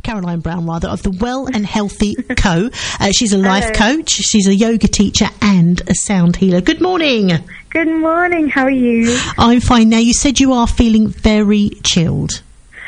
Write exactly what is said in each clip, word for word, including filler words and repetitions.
Caroline Brown, rather, of the Well and Healthy Co. Uh, she's a life Hello. coach, she's a yoga teacher and a sound healer. Good morning. Good morning, how are you? I'm fine. Now, you said you are feeling very chilled.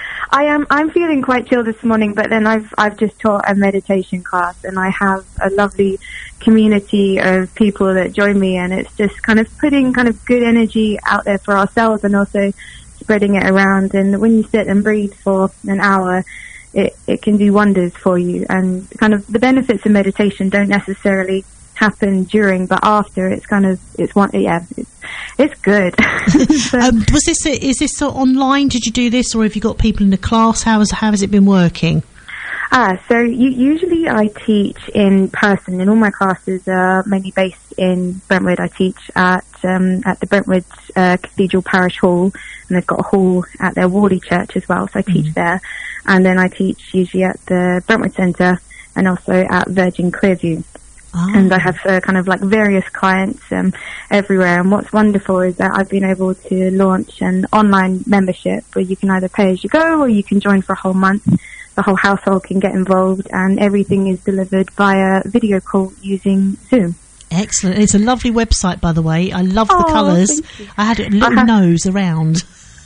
I am. I'm feeling quite chill this morning, but then I've I've just taught a meditation class, and I have a lovely community of people that join me, and it's just kind of putting kind of good energy out there for ourselves, and also spreading it around. And when you sit and breathe for an hour, it it can do wonders for you. And kind of the benefits of meditation don't necessarily happen during, but after, it's kind of it's one yeah it's, it's good. So, um, was this a, is this a online? Did you do this, or have you got people in the class? How has how has it been working? Ah, so you, usually I teach in person, and all my classes are mainly based in Brentwood. I teach at um, at the Brentwood uh, Cathedral Parish Hall, and they've got a hall at their Worley Church as well, so I teach mm. there. And then I teach usually at the Brentwood Centre and also at Virgin Clearview. Oh. And I have uh, kind of like various clients um, everywhere. And what's wonderful is that I've been able to launch an online membership where you can either pay as you go, or you can join for a whole month. The whole household can get involved, and everything is delivered via video call using Zoom. Excellent. It's a lovely website, by the way. I love oh, the colours. I had a little have, nose around.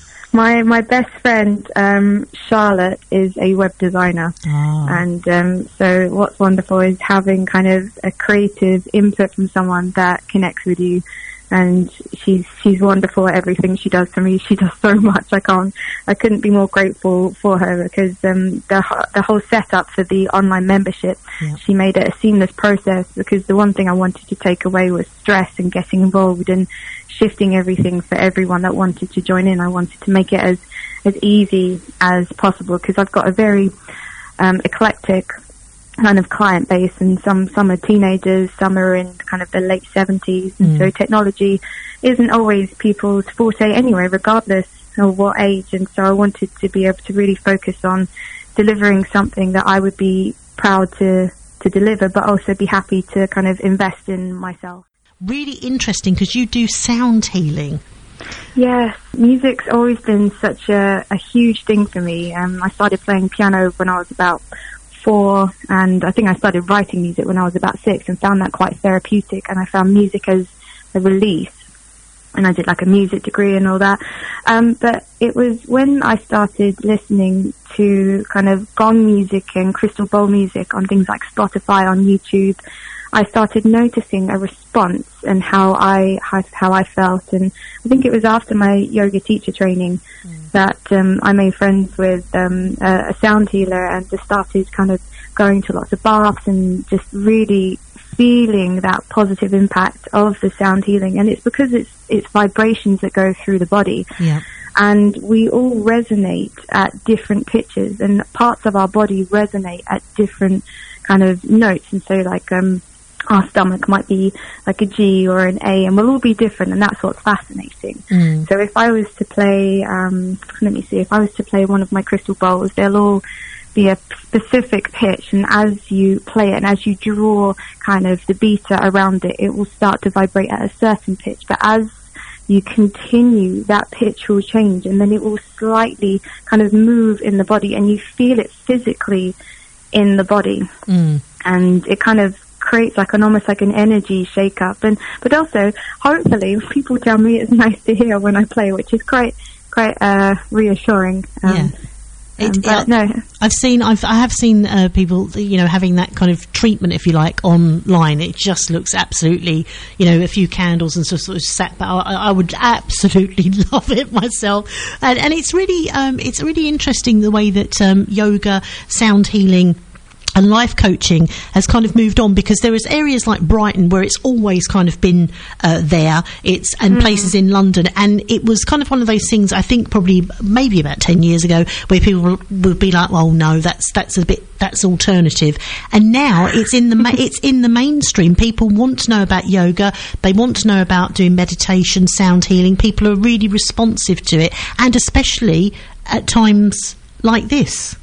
My my best friend, um, Charlotte, is a web designer. Oh. And um, so what's wonderful is having kind of a creative input from someone that connects with you. And she's she's wonderful at everything she does for me. She does so much. I can't, I couldn't be more grateful for her, because um, the the whole setup for the online membership, yeah. she made it a seamless process. Because the one thing I wanted to take away was stress and getting involved and shifting everything for everyone that wanted to join in. I wanted to make it as as easy as possible, because I've got a very um, eclectic kind of client base, and some some are teenagers, some are in kind of the late seventies, and mm. so technology isn't always people's forte anyway, regardless of what age. And so I wanted to be able to really focus on delivering something that I would be proud to to deliver, but also be happy to kind of invest in myself. Really interesting, because you do sound healing. Yes, music's always been such a, a huge thing for me. Um, I started playing piano when I was about four, and I think I started writing music when I was about six, and found that quite therapeutic, and I found music as a release, and I did like a music degree and all that. Um, but it was when I started listening to kind of gong music and crystal bowl music on things like Spotify, on YouTube, I started noticing a response and how I how, how I felt. And I think it was after my yoga teacher training mm. that um, I made friends with um, a, a sound healer, and just started kind of going to lots of baths and just really feeling that positive impact of the sound healing. And it's because it's it's vibrations that go through the body. Yeah. And we all resonate at different pitches, and parts of our body resonate at different kind of notes. And so like um our stomach might be like a G or an A, and we'll all be different, and that's what's fascinating. Mm. So if I was to play, um, let me see, if I was to play one of my crystal bowls, they'll all be a specific pitch, and as you play it and as you draw kind of the beta around it, it will start to vibrate at a certain pitch. But as you continue, that pitch will change, and then it will slightly kind of move in the body, and you feel it physically in the body. Mm. And it kind of creates like an almost like an energy shake up, and but also hopefully people tell me it's nice to hear when I play, which is quite quite uh reassuring. um, yeah. It, um, but uh, no I've seen I've I have seen uh, people, you know, having that kind of treatment, if you like, online. It just looks absolutely, you know, a few candles and so, sort of sat, but I, I would absolutely love it myself. And, and it's really um it's really interesting the way that um yoga, sound healing and life coaching has kind of moved on, because there is areas like Brighton where it's always kind of been uh, there. It's and mm. places in London, and it was kind of one of those things. I think probably maybe about ten years ago, where people would be like, "Well, no, that's that's a bit that's alternative." And now it's in the ma- it's in the mainstream. People want to know about yoga. They want to know about doing meditation, sound healing. People are really responsive to it, and especially at times like this.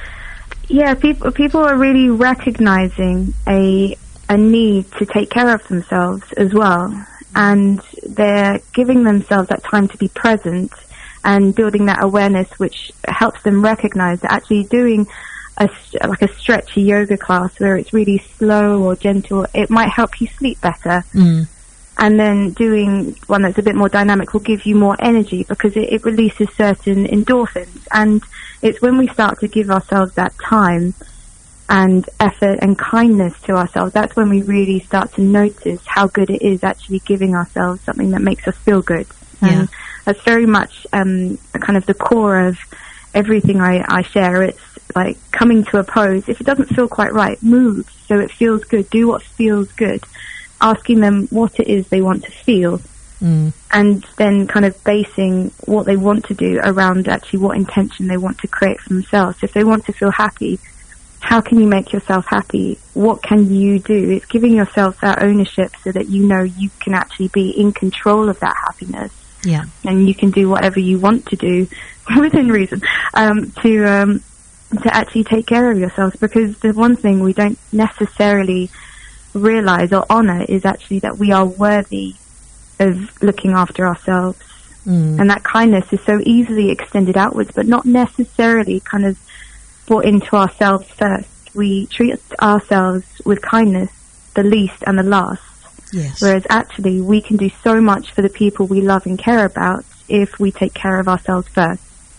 Yeah, people people are really recognizing a a need to take care of themselves as well, and they're giving themselves that time to be present and building that awareness, which helps them recognize that actually doing a, like a stretchy yoga class where it's really slow or gentle, it might help you sleep better. Mm. And then doing one that's a bit more dynamic will give you more energy because it, it releases certain endorphins. And it's when we start to give ourselves that time and effort and kindness to ourselves, that's when we really start to notice how good it is actually giving ourselves something that makes us feel good. Yeah. And that's very much um, kind of the core of everything I, I share. It's like coming to a pose. If it doesn't feel quite right, move so it feels good. Do what feels good. Asking them what it is they want to feel, mm. and then kind of basing what they want to do around actually what intention they want to create for themselves. If they want to feel happy, how can you make yourself happy? What can you do? It's giving yourself that ownership so that you know you can actually be in control of that happiness. Yeah. And you can do whatever you want to do within reason um, to um, to actually take care of yourselves. Because the one thing we don't necessarily realize or honor is actually that we are worthy of looking after ourselves. Mm. And that kindness is so easily extended outwards, but not necessarily kind of brought into ourselves first. We treat ourselves with kindness, the least and the last. Yes. Whereas actually we can do so much for the people we love and care about if we take care of ourselves first.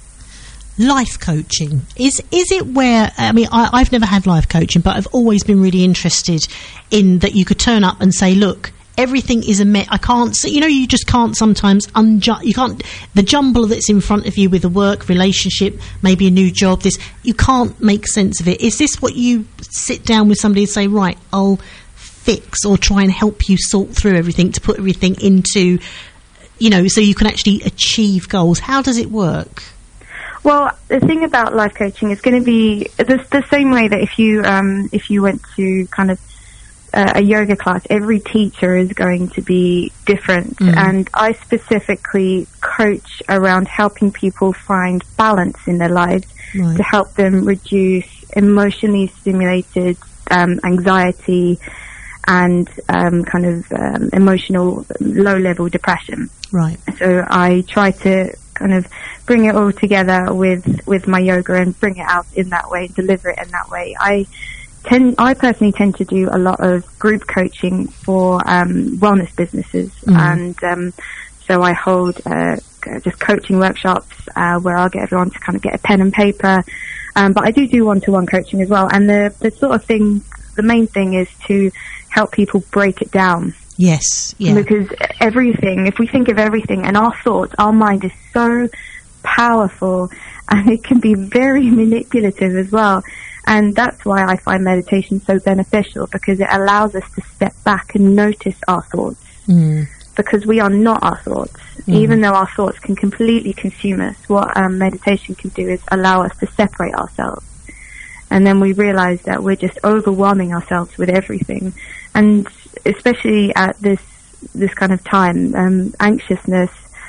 Life coaching, is is it where, I mean, I, I've never had life coaching, but I've always been really interested in that you could turn up and say, look, everything is a met. I can't see, you know, you just can't sometimes unju- you can't, the jumble that's in front of you with a work relationship, maybe a new job, this, you can't make sense of it. Is this what you sit down with somebody and say, right, I'll fix or try and help you sort through everything to put everything into, you know, so you can actually achieve goals? How does it work? Well, the thing about life coaching is going to be the, the same way that if you um, if you went to kind of uh, a yoga class, every teacher is going to be different. Mm. And I specifically coach around helping people find balance in their lives, right, to help them reduce emotionally stimulated um, anxiety and um, kind of um, emotional low-level depression. Right. So I try to kind of bring it all together with with my yoga and bring it out in that way, deliver it in that way. I tend, I personally tend to do a lot of group coaching for um, wellness businesses, mm. and um, so I hold uh, just coaching workshops uh, where I'll get everyone to kind of get a pen and paper. Um, but I do do one-to-one coaching as well, and the the sort of thing, the main thing is to help people break it down. Yes, yeah. Because everything, if we think of everything and our thoughts, our mind is so powerful and it can be very manipulative as well. And that's why I find meditation so beneficial, because it allows us to step back and notice our thoughts. Mm. Because we are not our thoughts. Mm. Even though our thoughts can completely consume us, what um, meditation can do is allow us to separate ourselves. And then we realize that we're just overwhelming ourselves with everything. And especially at this this kind of time, um, anxiousness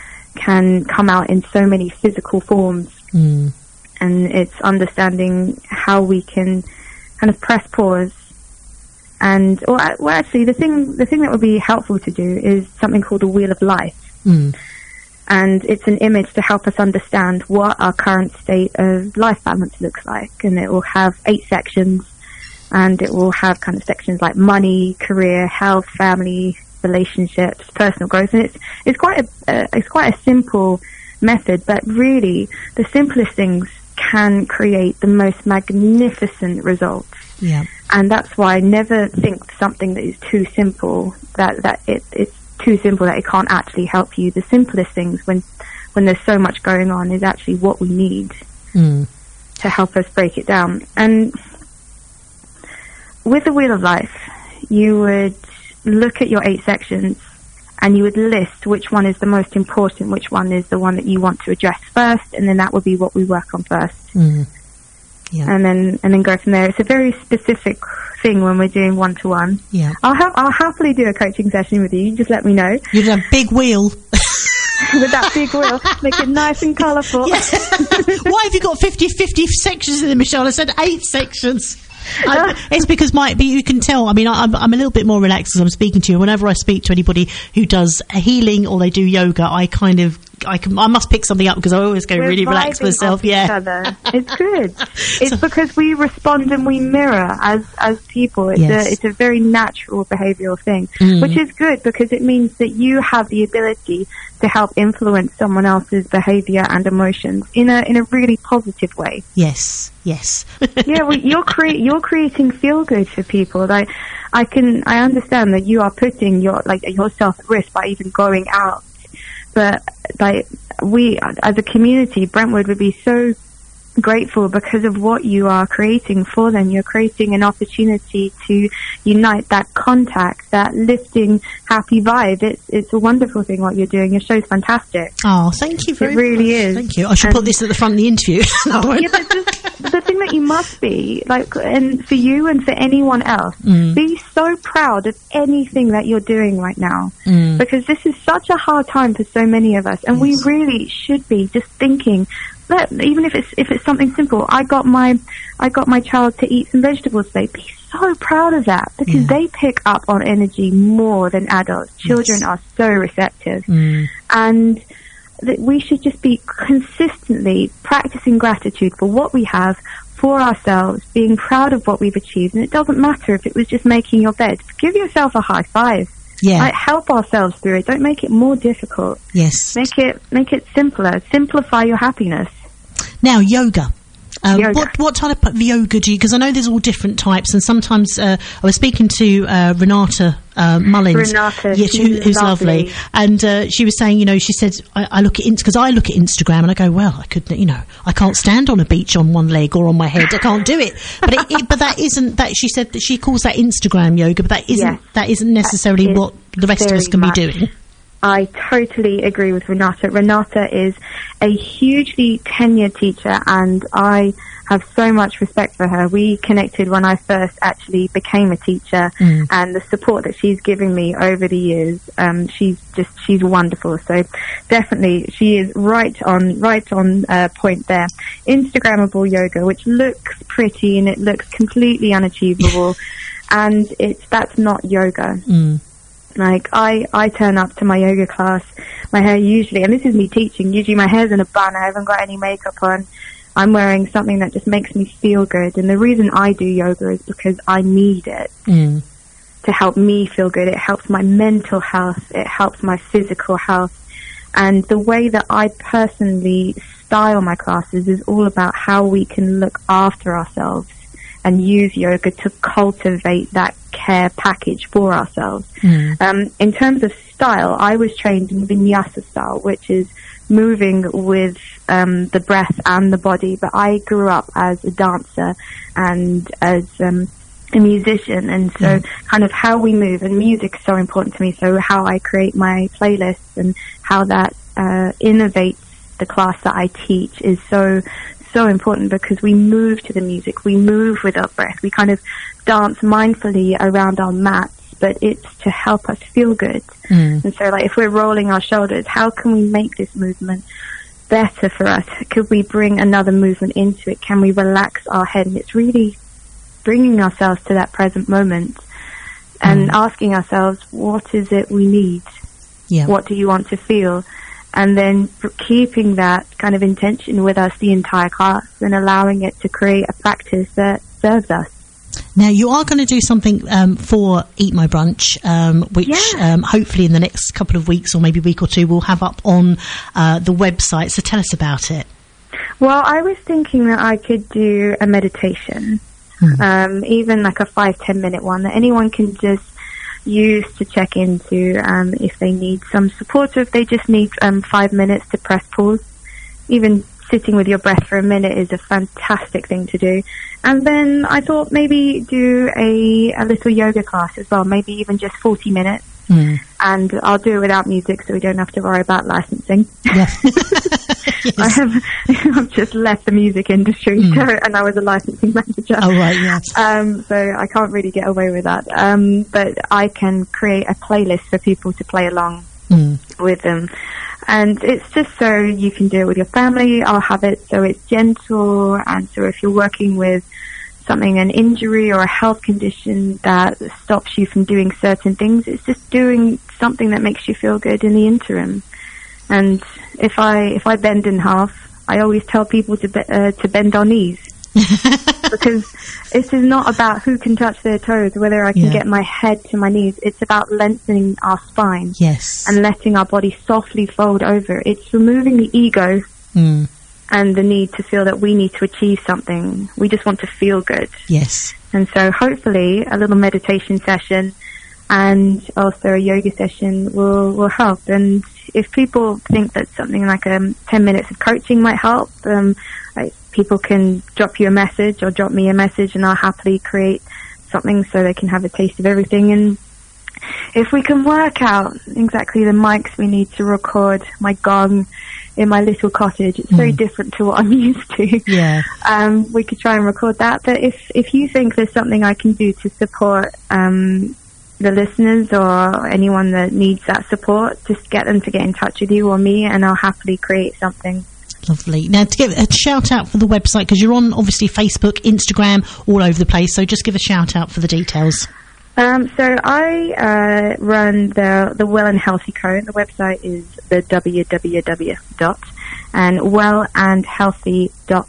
can come out in so many physical forms. Mm. And it's understanding how we can kind of press pause. And, or, well, actually, the thing the thing that would be helpful to do is something called the Wheel of Life. Mm. And it's an image to help us understand what our current state of life balance looks like. And it will have eight sections. And it will have kind of sections like money, career, health, family, relationships, personal growth. And it's it's quite a uh, it's quite a simple method, but really the simplest things can create the most magnificent results. Yeah. And that's why I never think something that is too simple, that that it it's too simple that it can't actually help you. The simplest things, when when there's so much going on, is actually what we need mm. to help us break it down. And with the Wheel of Life, you would look at your eight sections and you would list which one is the most important, which one is the one that you want to address first, and then that would be what we work on first. Mm. Yeah. And then and then go from there. It's a very specific thing when we're doing one-to-one. Yeah. I'll, ha- I'll happily do a coaching session with you. You just let me know. You'd have a big wheel. With that big wheel, make it nice and colourful. Yeah. Why have you got fifty fifty sections in it, Michelle? I said eight sections. I, it's because my, you can tell, I mean, I'm, I'm a little bit more relaxed as I'm speaking to you. Whenever I speak to anybody who does healing or they do yoga, I kind of I can, I must pick something up because I always go We're really relaxed myself. Yeah, other. It's good. It's so, because we respond and we mirror as as people. It's yes. a it's a very natural behavioural thing, mm. which is good because it means that you have the ability to help influence someone else's behaviour and emotions in a in a really positive way. Yes, yes. yeah, well, you're cre- you're creating feel good for people. Like, I can I understand that you are putting your like yourself at risk by even going out. But like we, as a community, Brentwood would be so grateful because of what you are creating for them. You're creating an opportunity to unite that contact, that lifting, happy vibe. It's it's a wonderful thing what you're doing. Your show's fantastic. Oh, thank you very much. It really much. is. Thank you. I should and put this at the front of the interview. No, yeah, but just, the thing that you must be, like, and for you and for anyone else, mm. be so proud of anything that you're doing right now. Mm. Because this is such a hard time for so many of us. And yes. we really should be just thinking, But even if it's if it's something simple, I got my I got my child to eat some vegetables today. Be so proud of that because yeah. they pick up on energy more than adults. Children yes. are so receptive, mm. and that we should just be consistently practicing gratitude for what we have, for ourselves, being proud of what we've achieved. And it doesn't matter if it was just making your bed. Give yourself a high five. Yeah. Like, help ourselves through it. Don't make it more difficult. Yes. Make it make it simpler. Simplify your happiness. Now, yoga. Um, yoga. What what type of yoga do you? Because I know there's all different types, and sometimes uh, I was speaking to uh, Renata uh, Mullins, Renata, yeah, who, who's lovely, lovely. and uh, she was saying, you know, she said, I, I look at because I look at Instagram and I go, well, I could, you know, I can't stand on a beach on one leg or on my head, I can't do it. But it, it, but that isn't that. She said that she calls that Instagram yoga, but that isn't yes, that isn't necessarily what the rest of us can much. be doing. I totally agree with Renata. Renata is a hugely tenured teacher, and I have so much respect for her. We connected when I first actually became a teacher, mm. and the support that she's giving me over the years, um, she's just, she's wonderful. So definitely she is right on, right on uh, point there. Instagrammable yoga, which looks pretty and it looks completely unachievable, and it's, that's not yoga. Mm. Like, I, I turn up to my yoga class, my hair usually, and this is me teaching, usually my hair's in a bun, I haven't got any makeup on, I'm wearing something that just makes me feel good, and the reason I do yoga is because I need it mm. to help me feel good. It helps my mental health, it helps my physical health, and the way that I personally style my classes is all about how we can look after ourselves and use yoga to cultivate that care package for ourselves. Mm. Um, in terms of style, I was trained in Vinyasa style, which is moving with um, the breath and the body. But I grew up as a dancer and as um, a musician, and so mm. kind of how we move, and music is so important to me. So how I create my playlists and how that uh, innovates the class that I teach is so so important, because we move to the music, we move with our breath, we kind of dance mindfully around our mats, but it's to help us feel good. Mm. And so, like, if we're rolling our shoulders, how can we make this movement better for us? Could we bring another movement into it? Can we relax our head? And it's really bringing ourselves to that present moment and mm. asking ourselves, what is it we need? Yeah. What do you want to feel? And then keeping that kind of intention with us the entire class and allowing it to create a practice that serves us. Now, you are going to do something um, for Eat My Brunch, um, which yeah. um, hopefully in the next couple of weeks or maybe a week or two we'll have up on uh, the website. So tell us about it. Well, I was thinking that I could do a meditation, hmm. um, even like a five, ten minute one that anyone can just use to check into um, if they need some support, or if they just need um, five minutes to press pause. Even sitting with your breath for a minute is a fantastic thing to do. And then I thought maybe do a, a little yoga class as well, maybe even just forty minutes. Mm. And I'll do it without music so we don't have to worry about licensing. Yeah. Yes. I have I've just left the music industry mm. so, and I was a licensing manager. Oh, right, yes. Um, so I can't really get away with that. Um, but I can create a playlist for people to play along mm. with them. And it's just so you can do it with your family. I'll have it so it's gentle, and so if you're working with something, an injury or a health condition that stops you from doing certain things, it's just doing something that makes you feel good in the interim. And if I if I bend in half, I always tell people to be, uh, to bend our knees. Because this is not about who can touch their toes, whether I can yeah. get my head to my knees. It's about lengthening our spine. Yes. And letting our body softly fold over. It's removing the ego mm. and the need to feel that we need to achieve something. We just want to feel good. Yes. And so hopefully a little meditation session and also a yoga session will, will help. And if people think that something like um, ten minutes of coaching might help, um, I, people can drop you a message or drop me a message, and I'll happily create something so they can have a taste of everything. And if we can work out exactly the mics we need to record my gong in my little cottage, it's mm. very different to what I'm used to. Yeah. Um, we could try and record that. But if, if you think there's something I can do to support um, the listeners or anyone that needs that support, just get them to get in touch with you or me, and I'll happily create something. Lovely. Now, to give a shout out for the website, because you're on obviously Facebook, Instagram, all over the place, so just give a shout out for the details. Um, so I uh, run the the Well and Healthy Co. The website is the www dot and well and healthy dot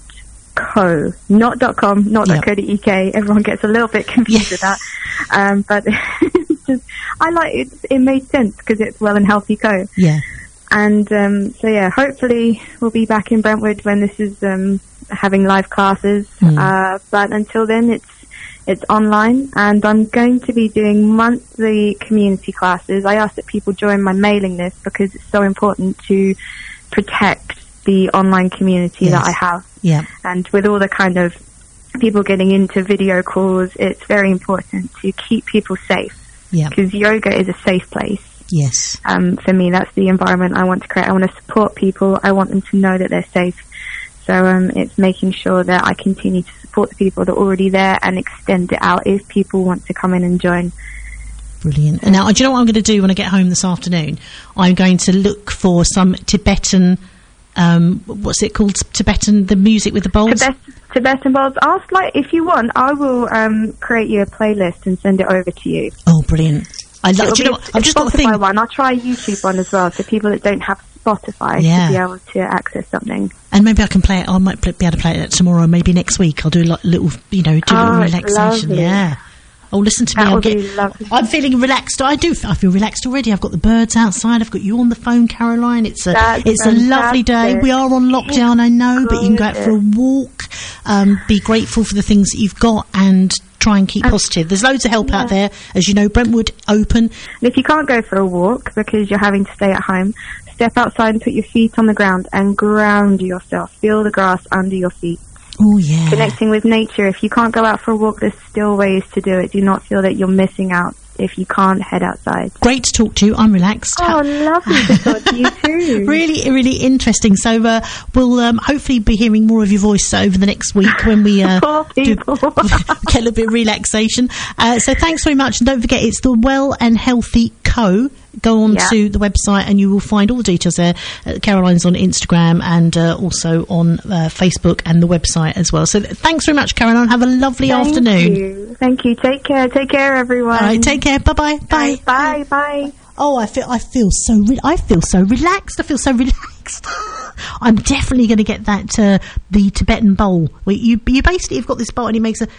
co, not dot com, not yep. dot co dot uk. Everyone gets a little bit confused yeah. with that, um, but just, I like it. It made sense because it's Well and Healthy Co. Yeah. And um, so yeah, hopefully we'll be back in Brentwood when this is um, having live classes. Mm. Uh, but until then, it's it's online, and I'm going to be doing monthly community classes. I ask that people join my mailing list because it's so important to protect the online community yes. that I have. Yeah. And with all the kind of people getting into video calls, it's very important to keep people safe. Yeah. Because yoga is a safe place. Yes. Um, for me, that's the environment I want to create. I want to support people. I want them to know that they're safe. So um, it's making sure that I continue to support the people that are already there and extend it out if people want to come in and join. Brilliant. And now, do you know what I'm going to do when I get home this afternoon? I'm going to look for some Tibetan, um, what's it called? Tibetan, the music with the bowls? Tibet, Tibetan bowls. Ask, like, if you want, I will um, create you a playlist and send it over to you. Oh, brilliant. I love, do you know what? I've just got a thing. One. I'll try a YouTube one as well, so people that don't have Spotify yeah. to be able to access something. And maybe I can play it. I might be able to play it tomorrow. Maybe next week I'll do a little, you know, do oh, a little relaxation. Lovely. Yeah. Oh, listen to me. That I'm, would getting, be lovely. I'm feeling relaxed. I do. I feel relaxed already. I've got the birds outside. I've got you on the phone, Caroline. It's a, That's it's fantastic. a lovely day. We are on lockdown, I know, but you can go out for a walk. Um, be grateful for the things that you've got and try and keep um, positive. There's loads of help yeah. out there. As you know, Brentwood open. And if you can't go for a walk because you're having to stay at home, step outside and put your feet on the ground and ground yourself. Feel the grass under your feet. Oh, yeah. Connecting with nature. If you can't go out for a walk, there's still ways to do it. Do not feel that you're missing out if you can't head outside. Great to talk to you. I'm relaxed. Oh, lovely to talk to you too. Really, really interesting. So uh, we'll um, hopefully be hearing more of your voice over the next week when we uh, Poor people. do, get a little bit of relaxation. Uh, so thanks very much. And don't forget, it's the Well and Healthy Co. Go on yeah. to the website and you will find all the details there. Uh, Caroline's on Instagram and uh, also on uh, Facebook and the website as well. So th- thanks very much, Caroline. Have a lovely Thank afternoon. You. Thank you. Take care. Take care, everyone. All right, take care. Bye-bye. Bye. Bye. Bye. Bye. Oh, I feel I feel so re- I feel so relaxed. I feel so relaxed. I'm definitely going to get that uh, the Tibetan bowl. Where you you basically have got this bowl and it makes a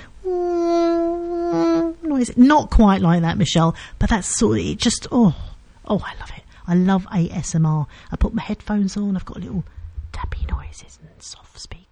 noise. Not quite like that, Michelle, but that's sort of it. Just oh. Oh, I love it. I love A S M R. I put my headphones on. I've got little tappy noises and soft speakers.